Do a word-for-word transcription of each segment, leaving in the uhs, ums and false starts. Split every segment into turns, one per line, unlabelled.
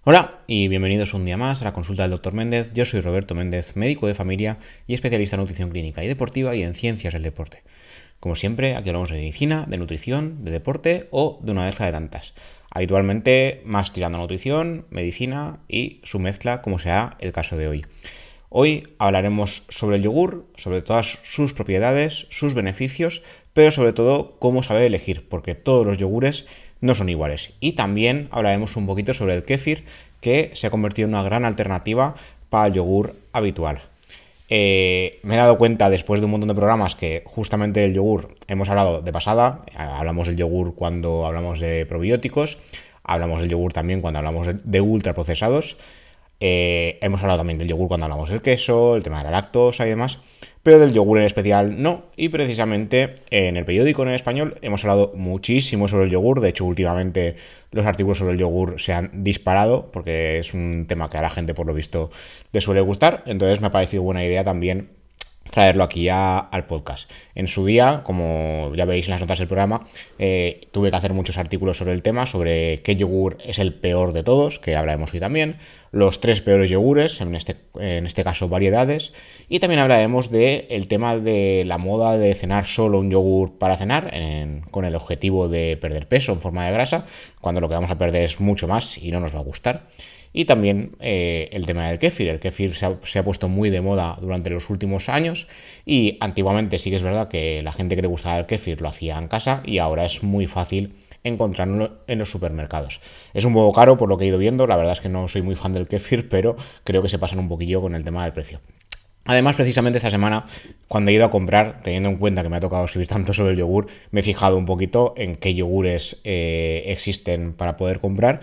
Hola y bienvenidos un día más a la consulta del doctor Méndez. Yo soy Roberto Méndez, médico de familia y especialista en nutrición clínica y deportiva y en ciencias del deporte. Como siempre, aquí hablamos de medicina, de nutrición, de deporte o de una mezcla de tantas. Habitualmente más tirando a nutrición, medicina y su mezcla, como sea el caso de hoy. Hoy hablaremos sobre el yogur, sobre todas sus propiedades, sus beneficios, pero sobre todo cómo saber elegir, porque todos los yogures no son iguales. Y también hablaremos un poquito sobre el kéfir, que se ha convertido en una gran alternativa para el yogur habitual. Eh, me he dado cuenta después de un montón de programas que justamente el yogur hemos hablado de pasada. Hablamos del yogur cuando hablamos de probióticos, hablamos del yogur también cuando hablamos de ultraprocesados. Eh, hemos hablado también del yogur cuando hablamos del queso, el tema de la lactosa y demás, pero del yogur en especial no. Y precisamente en el periódico en el español hemos hablado muchísimo sobre el yogur. De hecho, últimamente los artículos sobre el yogur se han disparado porque es un tema que a la gente, por lo visto, le suele gustar. Entonces me ha parecido buena idea también traerlo aquí a, al podcast. En su día, como ya veis en las notas del programa, eh, tuve que hacer muchos artículos sobre el tema, sobre qué yogur es el peor de todos, que hablaremos hoy también, los tres peores yogures, en este, en este caso variedades, y también hablaremos del tema de la moda de cenar solo un yogur para cenar, en, con el objetivo de perder peso en forma de grasa, cuando lo que vamos a perder es mucho más y no nos va a gustar. Y también eh, el tema del kéfir. El kéfir se ha, se ha puesto muy de moda durante los últimos años y antiguamente sí que es verdad que la gente que le gustaba el kéfir lo hacía en casa y ahora es muy fácil encontrarlo en los supermercados. Es un poco caro por lo que he ido viendo, la verdad es que no soy muy fan del kéfir, pero creo que se pasan un poquillo con el tema del precio. Además, precisamente esta semana, cuando he ido a comprar, teniendo en cuenta que me ha tocado escribir tanto sobre el yogur, me he fijado un poquito en qué yogures eh, existen para poder comprar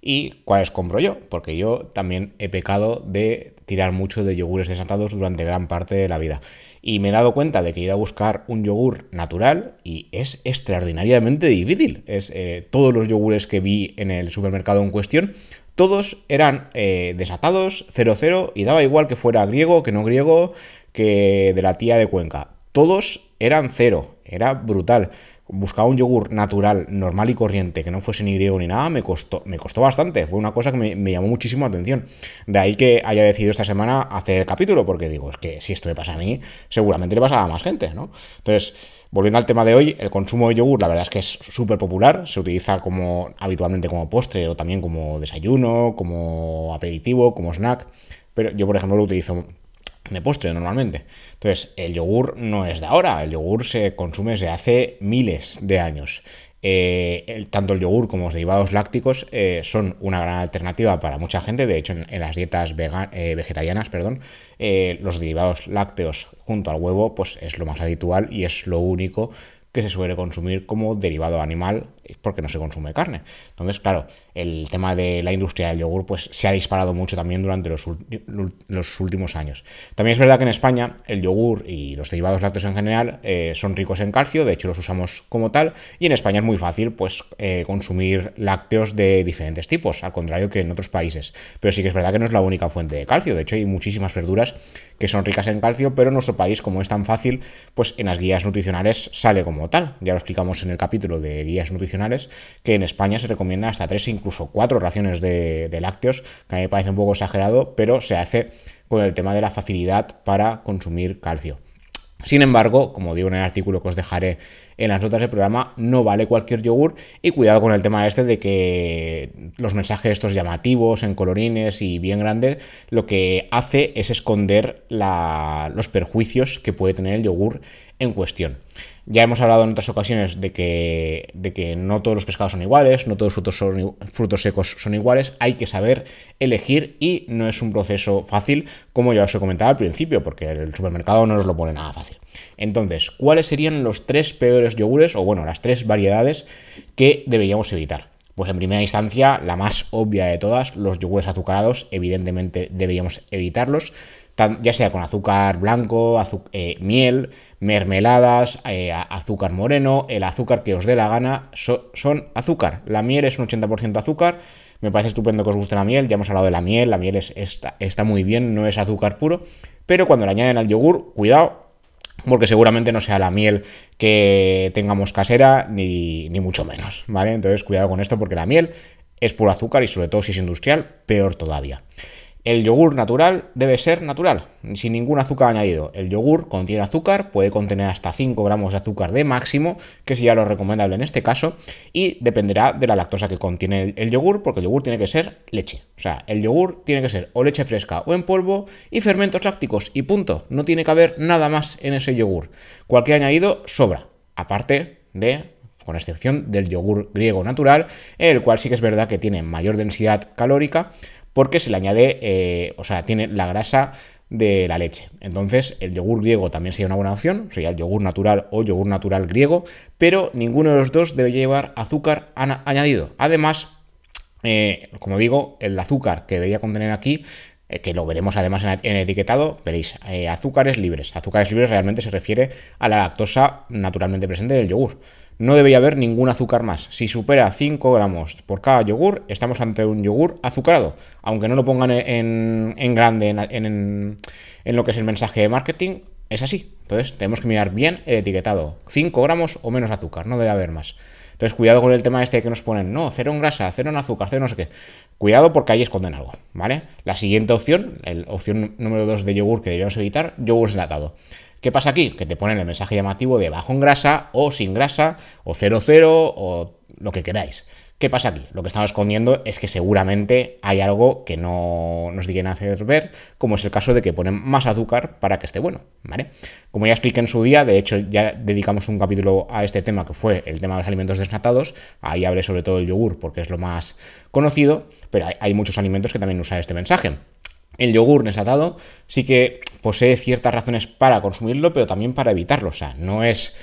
y cuáles compro yo, porque yo también he pecado de tirar mucho de yogures desatados durante gran parte de la vida. Y me he dado cuenta de que he ido a buscar un yogur natural y es extraordinariamente difícil. Es, eh, todos los yogures que vi en el supermercado en cuestión, todos eran eh, desatados, cero cero, y daba igual que fuera griego, que no griego, que de la tía de Cuenca. Todos eran cero, era brutal. Buscaba un yogur natural, normal y corriente, que no fuese ni griego ni nada, me costó, me costó bastante. Fue una cosa que me, me llamó muchísimo la atención. De ahí que haya decidido esta semana hacer el capítulo, porque digo, es que si esto me pasa a mí, seguramente le pasa a más gente, ¿no? Entonces, volviendo al tema de hoy, el consumo de yogur, la verdad es que es súper popular. Se utiliza como habitualmente como postre o también como desayuno, como aperitivo, como snack. Pero yo, por ejemplo, lo utilizo de postre normalmente. Entonces, el yogur no es de ahora, el yogur se consume desde hace miles de años. Eh, el, tanto el yogur como los derivados lácticos eh, son una gran alternativa para mucha gente. De hecho, en, en las dietas vegan, eh, vegetarianas, perdón, eh, los derivados lácteos junto al huevo pues es lo más habitual y es lo único que se suele consumir como derivado animal porque no se consume carne. Entonces, claro, el tema de la industria del yogur pues se ha disparado mucho también durante los, los últimos años. También es verdad que en España el yogur y los derivados lácteos en general eh, son ricos en calcio, de hecho los usamos como tal, y en España es muy fácil pues eh, consumir lácteos de diferentes tipos, al contrario que en otros países. Pero sí que es verdad que no es la única fuente de calcio, de hecho hay muchísimas verduras que son ricas en calcio, pero en nuestro país, como es tan fácil, pues en las guías nutricionales sale como tal. Ya lo explicamos en el capítulo de guías nutricionales, que en España se recomienda hasta tres, incluso cuatro raciones de, de lácteos, que a mí me parece un poco exagerado, pero se hace con el tema de la facilidad para consumir calcio. Sin embargo, como digo en el artículo que os dejaré en las notas del programa, no vale cualquier yogur y cuidado con el tema este de que los mensajes estos llamativos en colorines y bien grandes lo que hace es esconder la, los perjuicios que puede tener el yogur en cuestión. Ya hemos hablado en otras ocasiones de que, de que no todos los pescados son iguales, no todos los frutos, son, frutos secos son iguales, hay que saber elegir y no es un proceso fácil, como ya os he comentado al principio, porque el supermercado no nos lo pone nada fácil. Entonces, ¿cuáles serían los tres peores yogures, o bueno, las tres variedades que deberíamos evitar? Pues en primera instancia, la más obvia de todas, los yogures azucarados, evidentemente deberíamos evitarlos, ya sea con azúcar blanco, azu- eh, miel, mermeladas, eh, azúcar moreno, el azúcar que os dé la gana, so, son azúcar. La miel es un ochenta por ciento azúcar, me parece estupendo que os guste la miel, ya hemos hablado de la miel, la miel es, está, está muy bien, no es azúcar puro, pero cuando le añaden al yogur, cuidado, porque seguramente no sea la miel que tengamos casera, ni, ni mucho menos, ¿vale? Entonces cuidado con esto porque la miel es puro azúcar y sobre todo si es industrial, peor todavía. El yogur natural debe ser natural, sin ningún azúcar añadido. El yogur contiene azúcar, puede contener hasta cinco gramos de azúcar de máximo, que sería lo recomendable en este caso, y dependerá de la lactosa que contiene el, el yogur, porque el yogur tiene que ser leche. O sea, el yogur tiene que ser o leche fresca o en polvo y fermentos lácticos, y punto. No tiene que haber nada más en ese yogur. Cualquier añadido sobra, aparte de, con excepción del yogur griego natural, el cual sí que es verdad que tiene mayor densidad calórica, porque se le añade, eh, o sea, tiene la grasa de la leche. Entonces, el yogur griego también sería una buena opción, sería el yogur natural o yogur natural griego, pero ninguno de los dos debe llevar azúcar añadido. Además, eh, como digo, el azúcar que debería contener aquí, eh, que lo veremos además en, en el etiquetado, veréis, eh, azúcares libres. Azúcares libres realmente se refiere a la lactosa naturalmente presente del yogur. No debería haber ningún azúcar más. Si supera cinco gramos por cada yogur, estamos ante un yogur azucarado. Aunque no lo pongan en, en grande en, en, en lo que es el mensaje de marketing, es así. Entonces tenemos que mirar bien el etiquetado. cinco gramos o menos azúcar, no debe haber más. Entonces cuidado con el tema este que nos ponen, no, cero en grasa, cero en azúcar, cero no sé qué. Cuidado porque ahí esconden algo, ¿vale? La siguiente opción, la opción número dos de yogur que deberíamos evitar, yogur enlatado. ¿Qué pasa aquí? Que te ponen el mensaje llamativo de bajo en grasa o sin grasa o cero cero o lo que queráis. ¿Qué pasa aquí? Lo que estamos escondiendo es que seguramente hay algo que no nos quieren hacer ver, como es el caso de que ponen más azúcar para que esté bueno, ¿vale? Como ya expliqué en su día, de hecho ya dedicamos un capítulo a este tema que fue el tema de los alimentos desnatados, ahí hablé sobre todo del yogur porque es lo más conocido, pero hay, hay muchos alimentos que también usan este mensaje. El yogur desnatado sí que posee ciertas razones para consumirlo, pero también para evitarlo. O sea, no es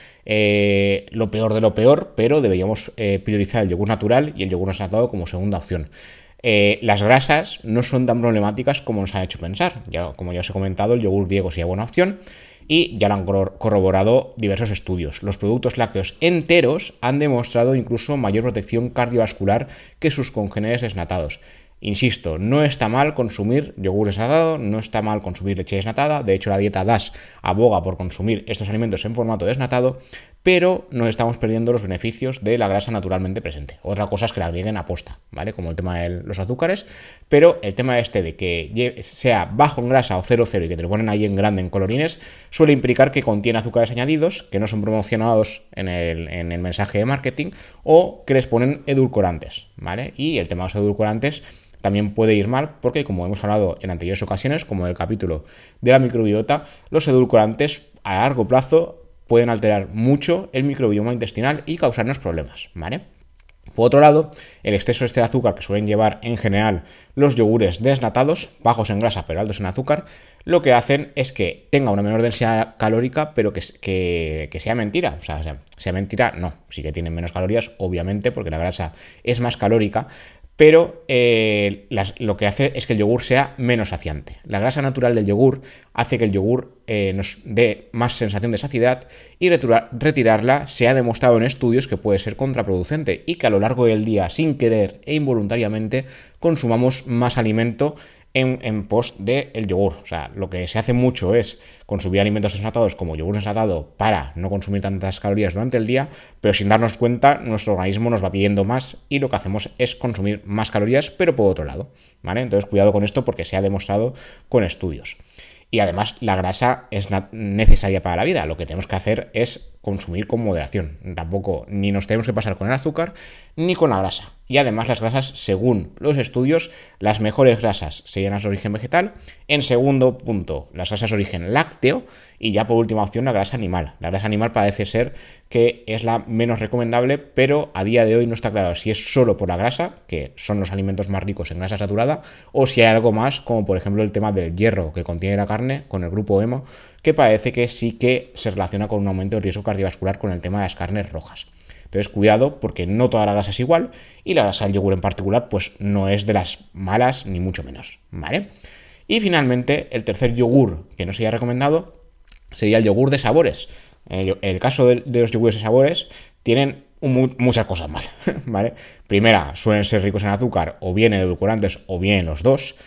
eh, lo peor de lo peor, pero deberíamos eh, priorizar el yogur natural y el yogur desnatado como segunda opción. Eh, las grasas no son tan problemáticas como nos han hecho pensar. Ya, como ya os he comentado, el yogur griego sería buena opción y ya lo han corroborado diversos estudios. Los productos lácteos enteros han demostrado incluso mayor protección cardiovascular que sus congéneres desnatados. Insisto, no está mal consumir yogur desnatado, no está mal consumir leche desnatada, de hecho la dieta D A S aboga por consumir estos alimentos en formato desnatado, pero nos estamos perdiendo los beneficios de la grasa naturalmente presente. Otra cosa es que la agreguen a posta, ¿vale? Como el tema de los azúcares, pero el tema este de que sea bajo en grasa o cero cero y que te lo ponen ahí en grande en colorines, suele implicar que contiene azúcares añadidos que no son promocionados en el, en el mensaje de marketing o que les ponen edulcorantes, ¿vale? Y el tema de los edulcorantes también puede ir mal porque, como hemos hablado en anteriores ocasiones, como en el capítulo de la microbiota, los edulcorantes a largo plazo pueden alterar mucho el microbioma intestinal y causarnos problemas, ¿vale? Por otro lado, el exceso este de azúcar que suelen llevar en general los yogures desnatados, bajos en grasa pero altos en azúcar, lo que hacen es que tenga una menor densidad calórica, pero que, que, que sea mentira. O sea, sea, sea mentira, no. Sí que tienen menos calorías, obviamente, porque la grasa es más calórica, pero eh, las, lo que hace es que el yogur sea menos saciante. La grasa natural del yogur hace que el yogur eh, nos dé más sensación de saciedad y retura, retirarla se ha demostrado en estudios que puede ser contraproducente y que a lo largo del día, sin querer e involuntariamente, consumamos más alimento en, en pos del yogur. O sea, lo que se hace mucho es consumir alimentos desnatados como yogur desnatado para no consumir tantas calorías durante el día, pero sin darnos cuenta nuestro organismo nos va pidiendo más y lo que hacemos es consumir más calorías, pero por otro lado, ¿vale? Entonces cuidado con esto porque se ha demostrado con estudios. Y además la grasa es necesaria para la vida. Lo que tenemos que hacer es consumir con moderación. Tampoco ni nos tenemos que pasar con el azúcar ni con la grasa. Y además las grasas, según los estudios, las mejores grasas serían las de origen vegetal. En segundo punto, las grasas de origen lácteo. Y ya por última opción, la grasa animal. La grasa animal parece ser que es la menos recomendable, pero a día de hoy no está claro si es solo por la grasa, que son los alimentos más ricos en grasa saturada, o si hay algo más, como por ejemplo el tema del hierro que contiene la carne con el grupo hemo, que parece que sí que se relaciona con un aumento del riesgo cardiovascular con el tema de las carnes rojas. Entonces cuidado porque no toda la grasa es igual y la grasa del yogur en particular pues no es de las malas ni mucho menos, ¿vale? Y finalmente el tercer yogur que no sería recomendado sería el yogur de sabores. En el caso de, de los yogures de sabores tienen un, muchas cosas mal, ¿vale? Primera, suelen ser ricos en azúcar o bien en edulcorantes o bien los dos.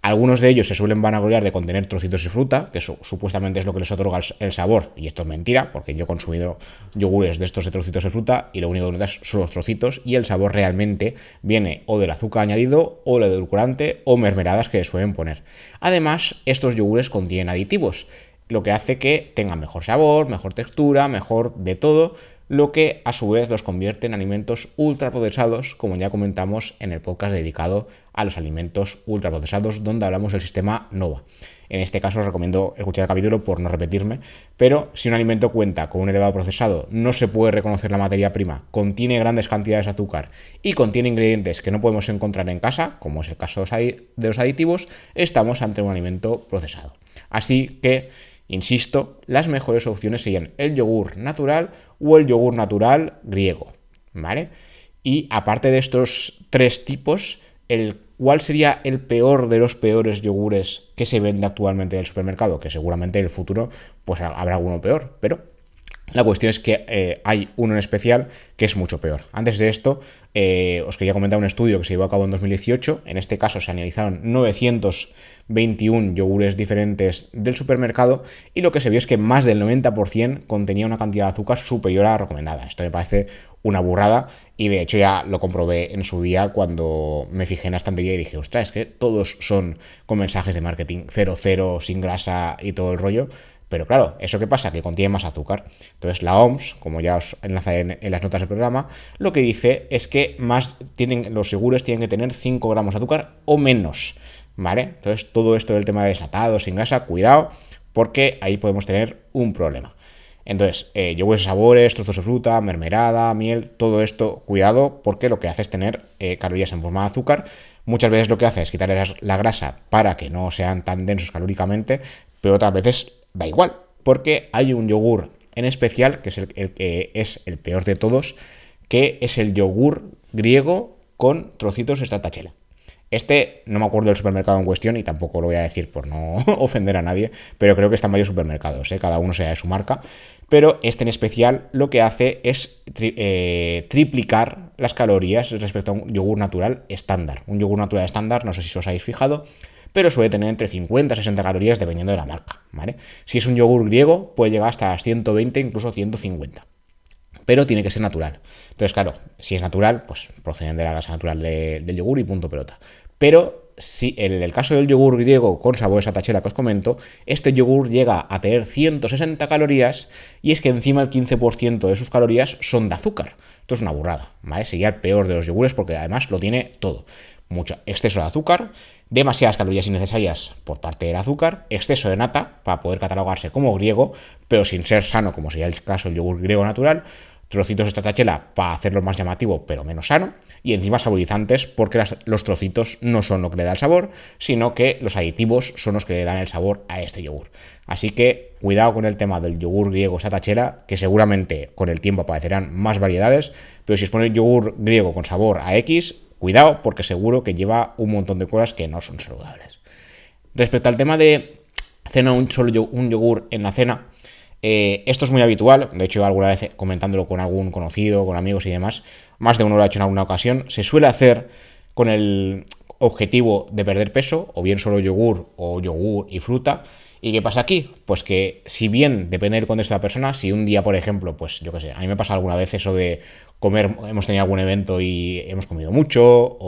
Algunos de ellos se suelen vanagloriar de contener trocitos de fruta, que su, supuestamente es lo que les otorga el, el sabor, y esto es mentira, porque yo he consumido yogures de estos de trocitos de fruta y lo único que notas son los trocitos, y el sabor realmente viene o del azúcar añadido, o el edulcorante, o mermeladas que suelen poner. Además, estos yogures contienen aditivos, lo que hace que tengan mejor sabor, mejor textura, mejor de todo, lo que a su vez los convierte en alimentos ultraprocesados, como ya comentamos en el podcast dedicado a los alimentos ultraprocesados, donde hablamos del sistema NOVA. En este caso os recomiendo escuchar el capítulo por no repetirme, pero si un alimento cuenta con un elevado procesado, no se puede reconocer la materia prima, contiene grandes cantidades de azúcar y contiene ingredientes que no podemos encontrar en casa, como es el caso de los aditivos, estamos ante un alimento procesado. Así que, insisto, las mejores opciones serían el yogur natural o el yogur natural griego, ¿vale? Y aparte de estos tres tipos, el ¿cuál sería el peor de los peores yogures que se vende actualmente en el supermercado? Que seguramente en el futuro pues habrá alguno peor, pero la cuestión es que eh, hay uno en especial que es mucho peor. Antes de esto, eh, os quería comentar un estudio que se llevó a cabo en dos mil dieciocho. En este caso se analizaron novecientos veintiuno yogures diferentes del supermercado y lo que se vio es que más del noventa por ciento contenía una cantidad de azúcar superior a la recomendada. Esto me parece una burrada y de hecho ya lo comprobé en su día cuando me fijé en la estantería y dije, ostras, es que todos son con mensajes de marketing cero cero, sin grasa y todo el rollo. Pero claro, ¿eso qué pasa? Que contiene más azúcar. Entonces la O M S, como ya os enlazaré en, en las notas del programa, lo que dice es que más tienen, los yogures tienen que tener cinco gramos de azúcar o menos, ¿vale? Entonces todo esto del tema de desnatado, sin grasa, cuidado, porque ahí podemos tener un problema. Entonces, eh, yogures de sabores, trozos de fruta, mermelada, miel, todo esto, cuidado, porque lo que hace es tener eh, calorías en forma de azúcar. Muchas veces lo que hace es quitarle la grasa para que no sean tan densos calóricamente, pero otras veces da igual, porque hay un yogur en especial, que es el, el que es el peor de todos, que es el yogur griego con trocitos de stracciatella. Este no me acuerdo del supermercado en cuestión y tampoco lo voy a decir por no ofender a nadie, pero creo que está en varios supermercados, ¿eh? Cada uno sea de su marca. Pero este en especial lo que hace es tri- eh, triplicar las calorías respecto a un yogur natural estándar. Un yogur natural estándar, no sé si os habéis fijado, pero suele tener entre cincuenta y sesenta calorías dependiendo de la marca, ¿vale? Si es un yogur griego, puede llegar hasta las ciento veinte, incluso ciento cincuenta. Pero tiene que ser natural. Entonces, claro, si es natural, pues proceden de la grasa natural de, del yogur y punto pelota. Pero si en el caso del yogur griego con sabor a stracciatella que os comento, este yogur llega a tener ciento sesenta calorías y es que encima el quince por ciento de sus calorías son de azúcar. Esto es una burrada, ¿vale? Sería el peor de los yogures porque además lo tiene todo. Mucho exceso de azúcar, demasiadas calorías innecesarias por parte del azúcar, exceso de nata para poder catalogarse como griego, pero sin ser sano, como sería el caso del yogur griego natural, trocitos de stracciatella para hacerlo más llamativo, pero menos sano, y encima saborizantes porque las, los trocitos no son lo que le da el sabor, sino que los aditivos son los que le dan el sabor a este yogur. Así que cuidado con el tema del yogur griego stracciatella, que seguramente con el tiempo aparecerán más variedades, pero si os ponéis yogur griego con sabor a X, cuidado porque seguro que lleva un montón de cosas que no son saludables. Respecto al tema de cenar un solo un yogur en la cena, eh, esto es muy habitual. De hecho, alguna vez comentándolo con algún conocido, con amigos y demás, más de uno lo ha hecho en alguna ocasión. Se suele hacer con el objetivo de perder peso, o bien solo yogur o yogur y fruta. ¿Y qué pasa aquí? Pues que si bien depende del contexto de la persona, si un día, por ejemplo, pues yo qué sé, a mí me pasa alguna vez eso de comer, hemos tenido algún evento y hemos comido mucho,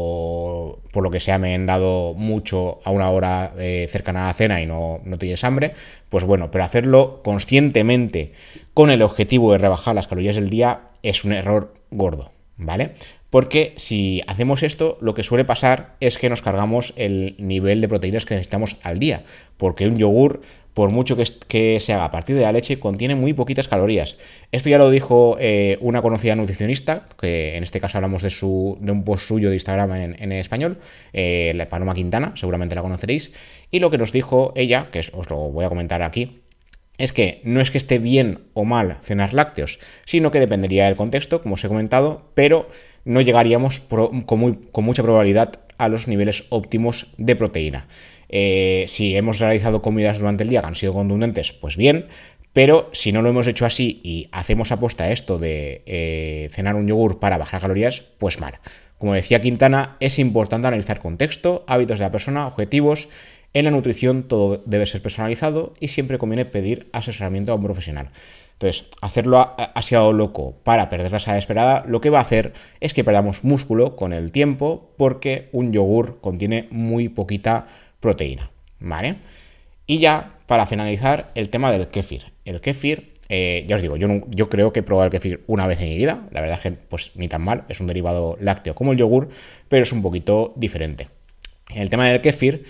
o por lo que sea me han dado mucho a una hora eh, cercana a la cena y no, no tienes hambre, pues bueno, pero hacerlo conscientemente con el objetivo de rebajar las calorías del día es un error gordo, ¿vale? Porque si hacemos esto, lo que suele pasar es que nos cargamos el nivel de proteínas que necesitamos al día, porque un yogur, por mucho que, que se haga a partir de la leche, contiene muy poquitas calorías. Esto ya lo dijo eh, una conocida nutricionista, que en este caso hablamos de, su, de un post suyo de Instagram en, en español, eh, la Paloma Quintana, seguramente la conoceréis, y lo que nos dijo ella, que os lo voy a comentar aquí, es que no es que esté bien o mal cenar lácteos, sino que dependería del contexto, como os he comentado, pero no llegaríamos pro, con, muy, con mucha probabilidad a los niveles óptimos de proteína. Eh, si hemos realizado comidas durante el día que han sido contundentes, pues bien, pero si no lo hemos hecho así y hacemos aposta a esto de eh, cenar un yogur para bajar calorías, pues mal. Como decía Quintana, es importante analizar contexto, hábitos de la persona, objetivos. En la nutrición todo debe ser personalizado y siempre conviene pedir asesoramiento a un profesional. Entonces, hacerlo así a lo loco para perder la saciedad esperada, lo que va a hacer es que perdamos músculo con el tiempo, porque un yogur contiene muy poquita proteína, ¿vale? Y ya, para finalizar, el tema del kéfir. El kéfir, eh, ya os digo, yo, no, yo creo que he probado el kéfir una vez en mi vida. La verdad es que pues ni tan mal, es un derivado lácteo como el yogur, pero es un poquito diferente. El tema del kéfir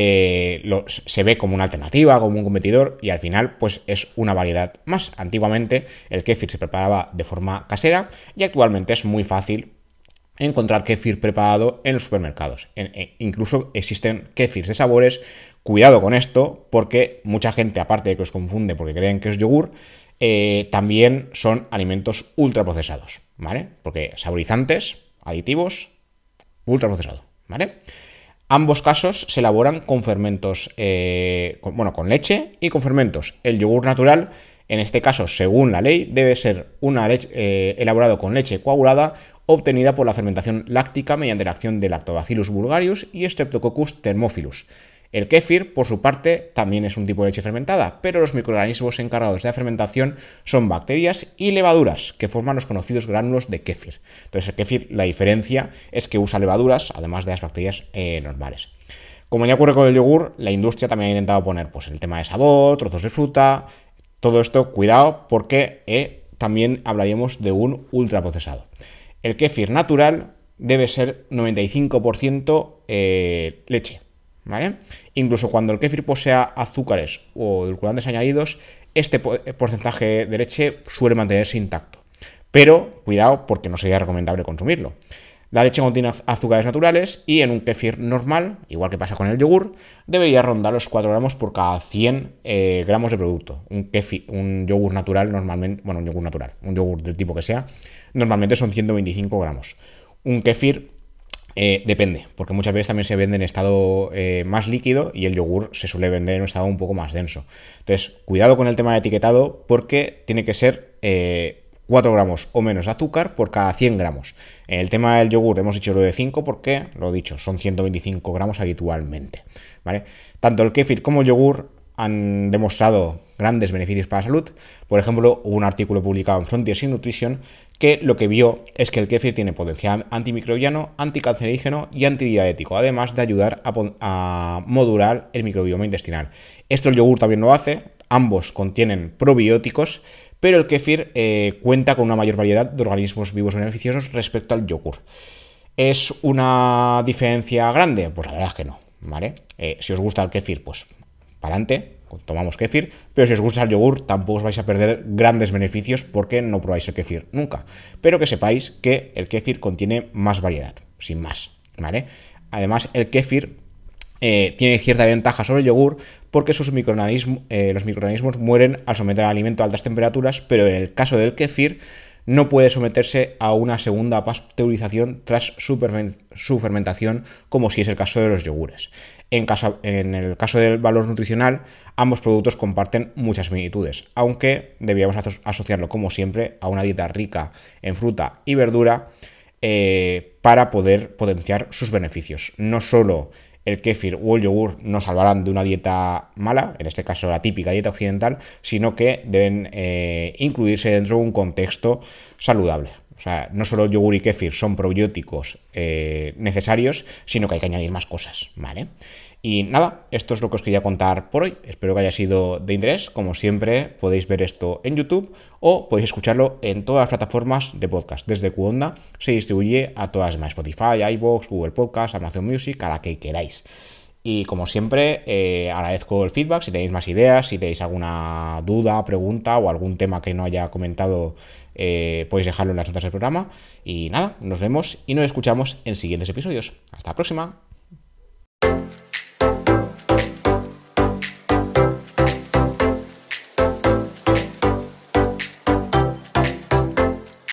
eh, lo, se ve como una alternativa, como un competidor, y al final pues es una variedad más. Antiguamente el kéfir se preparaba de forma casera y actualmente es muy fácil encontrar kéfir preparado en los supermercados. En, en, incluso existen kéfirs de sabores. Cuidado con esto, porque mucha gente, aparte de que os confunde porque creen que es yogur, eh, también son alimentos ultraprocesados, ¿vale? Porque saborizantes, aditivos, ultraprocesado, ¿vale? Ambos casos se elaboran con fermentos, eh, con, bueno, con leche y con fermentos. El yogur natural, en este caso, según la ley, debe ser una leche, eh, elaborado con leche coagulada obtenida por la fermentación láctica mediante la acción de Lactobacillus bulgarius y Streptococcus thermophilus. El kéfir, por su parte, también es un tipo de leche fermentada, pero los microorganismos encargados de la fermentación son bacterias y levaduras, que forman los conocidos gránulos de kéfir. Entonces, el kéfir, la diferencia es que usa levaduras, además de las bacterias eh, normales. Como ya ocurre con el yogur, la industria también ha intentado poner pues, el tema de sabor, trozos de fruta. Todo esto, cuidado, porque eh, también hablaríamos de un ultraprocesado. El kéfir natural debe ser noventa y cinco por ciento eh, leche, ¿vale? Incluso cuando el kéfir posea azúcares o edulcorantes añadidos, este porcentaje de leche suele mantenerse intacto. Pero cuidado, porque no sería recomendable consumirlo. La leche contiene azúcares naturales y en un kéfir normal, igual que pasa con el yogur, debería rondar los cuatro gramos por cada cien eh, gramos de producto. Un, kéfir, un yogur natural normalmente, bueno, un yogur natural, un yogur del tipo que sea, normalmente son ciento veinticinco gramos. Un kéfir eh, depende, porque muchas veces también se vende en estado eh, más líquido y el yogur se suele vender en un estado un poco más denso. Entonces, cuidado con el tema de etiquetado, porque tiene que ser Eh, cuatro gramos o menos de azúcar por cada cien gramos. En el tema del yogur hemos dicho lo de cinco porque, lo he dicho, son ciento veinticinco gramos habitualmente, ¿vale? Tanto el kéfir como el yogur han demostrado grandes beneficios para la salud. Por ejemplo, hubo un artículo publicado en Frontiers in Nutrition que lo que vio es que el kéfir tiene potencial antimicrobiano, anticancerígeno y antidiabético, además de ayudar a, a modular el microbioma intestinal. Esto el yogur también lo hace. Ambos contienen probióticos, pero el kéfir eh, cuenta con una mayor variedad de organismos vivos beneficiosos respecto al yogur. ¿Es una diferencia grande? Pues la verdad es que no, ¿vale? Eh, si os gusta el kéfir, pues para adelante, tomamos kéfir, pero si os gusta el yogur tampoco os vais a perder grandes beneficios porque no probáis el kéfir nunca. Pero que sepáis que el kéfir contiene más variedad, sin más, ¿vale? Además, el kéfir Eh, tiene cierta ventaja sobre el yogur porque sus microorganismos, eh, los microorganismos mueren al someter al alimento a altas temperaturas, pero en el caso del kéfir no puede someterse a una segunda pasteurización tras su, su fermentación, como si es el caso de los yogures. En, caso, en el caso del valor nutricional, ambos productos comparten muchas similitudes, aunque debíamos aso asociarlo, como siempre, a una dieta rica en fruta y verdura eh, para poder potenciar sus beneficios. No solo el kéfir o el yogur nos salvarán de una dieta mala, en este caso la típica dieta occidental, sino que deben eh, incluirse dentro de un contexto saludable. O sea, no solo el yogur y kéfir son probióticos eh, necesarios, sino que hay que añadir más cosas, ¿vale? Y nada, esto es lo que os quería contar por hoy. Espero que haya sido de interés. Como siempre, podéis ver esto en YouTube o podéis escucharlo en todas las plataformas de podcast. Desde Qonda se distribuye a todas las demás: Spotify, iVoox, Google Podcast, Amazon Music, a la que queráis. Y como siempre, eh, agradezco el feedback. Si tenéis más ideas, si tenéis alguna duda, pregunta o algún tema que no haya comentado, eh, podéis dejarlo en las notas del programa. Y nada, nos vemos y nos escuchamos en siguientes episodios. Hasta la próxima.